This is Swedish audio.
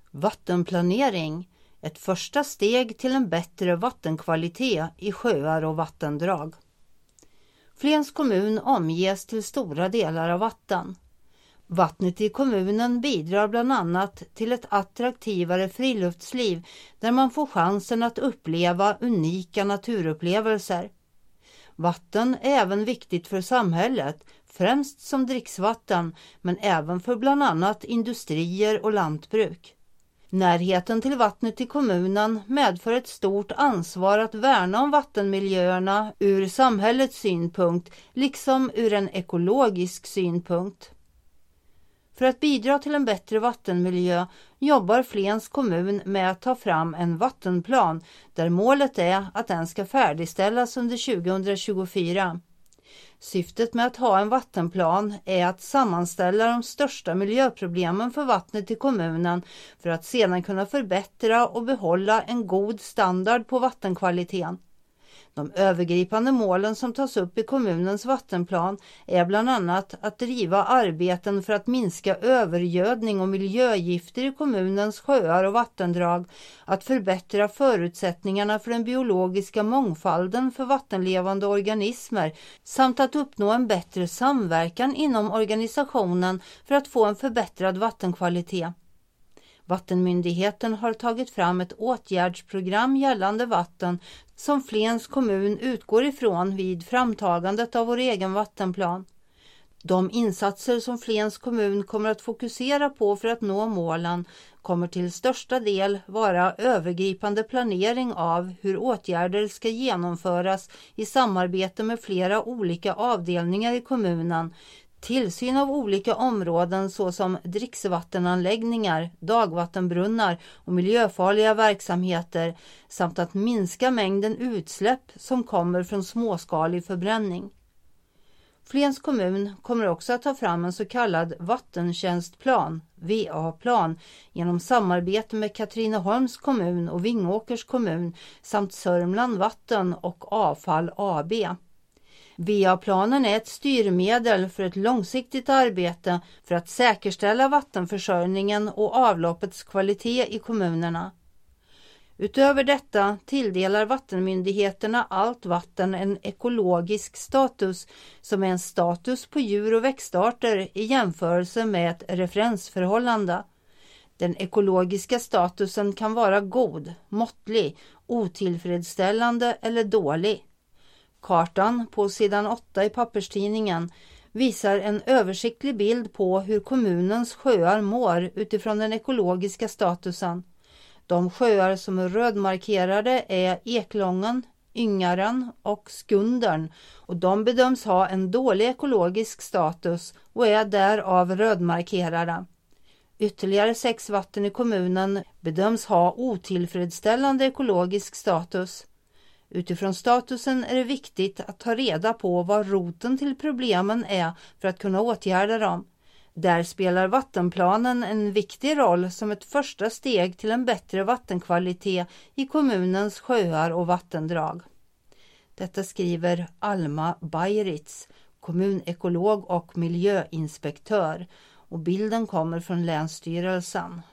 Vattenplanering, ett första steg till en bättre vattenkvalitet i sjöar och vattendrag. Flens kommun omges till stora delar av vatten. Vattnet i kommunen bidrar bland annat till ett attraktivare friluftsliv där man får chansen att uppleva unika naturupplevelser. Vatten är även viktigt för samhället, främst som dricksvatten, men även för bland annat industrier och lantbruk. Närheten till vattnet i kommunen medför ett stort ansvar att värna om vattenmiljöerna ur samhällets synpunkt, liksom ur en ekologisk synpunkt. För att bidra till en bättre vattenmiljö jobbar Flens kommun med att ta fram en vattenplan där målet är att den ska färdigställas under 2024. Syftet med att ha en vattenplan är att sammanställa de största miljöproblemen för vattnet i kommunen för att sedan kunna förbättra och behålla en god standard på vattenkvaliteten. De övergripande målen som tas upp i kommunens vattenplan är bland annat att driva arbeten för att minska övergödning och miljögifter i kommunens sjöar och vattendrag, att förbättra förutsättningarna för den biologiska mångfalden för vattenlevande organismer samt att uppnå en bättre samverkan inom organisationen för att få en förbättrad vattenkvalitet. Vattenmyndigheten har tagit fram ett åtgärdsprogram gällande vatten som Flens kommun utgår ifrån vid framtagandet av vår egen vattenplan. De insatser som Flens kommun kommer att fokusera på för att nå målen kommer till största del vara övergripande planering av hur åtgärder ska genomföras i samarbete med flera olika avdelningar i kommunen, tillsyn av olika områden såsom dricksvattenanläggningar, dagvattenbrunnar och miljöfarliga verksamheter samt att minska mängden utsläpp som kommer från småskalig förbränning. Flens kommun kommer också att ta fram en så kallad vattentjänstplan, VA-plan, genom samarbete med Katrineholms kommun och Vingåkers kommun samt Sörmland Vatten och Avfall AB. VA-planen är ett styrmedel för ett långsiktigt arbete för att säkerställa vattenförsörjningen och avloppets kvalitet i kommunerna. Utöver detta tilldelar vattenmyndigheterna allt vatten en ekologisk status som är en status på djur- och växtarter i jämförelse med ett referensförhållande. Den ekologiska statusen kan vara god, måttlig, otillfredsställande eller dålig. Kartan på sidan 8 i papperstidningen visar en översiktlig bild på hur kommunens sjöar mår utifrån den ekologiska statusen. De sjöar som är rödmarkerade är Eklången, Yngaren och Skundern och de bedöms ha en dålig ekologisk status och är därav rödmarkerade. Ytterligare 6 vatten i kommunen bedöms ha otillfredsställande ekologisk status. Utifrån statusen är det viktigt att ta reda på vad roten till problemen är för att kunna åtgärda dem. Där spelar vattenplanen en viktig roll som ett första steg till en bättre vattenkvalitet i kommunens sjöar och vattendrag. Detta skriver Alma Bayritz, kommunekolog och miljöinspektör, och bilden kommer från Länsstyrelsen.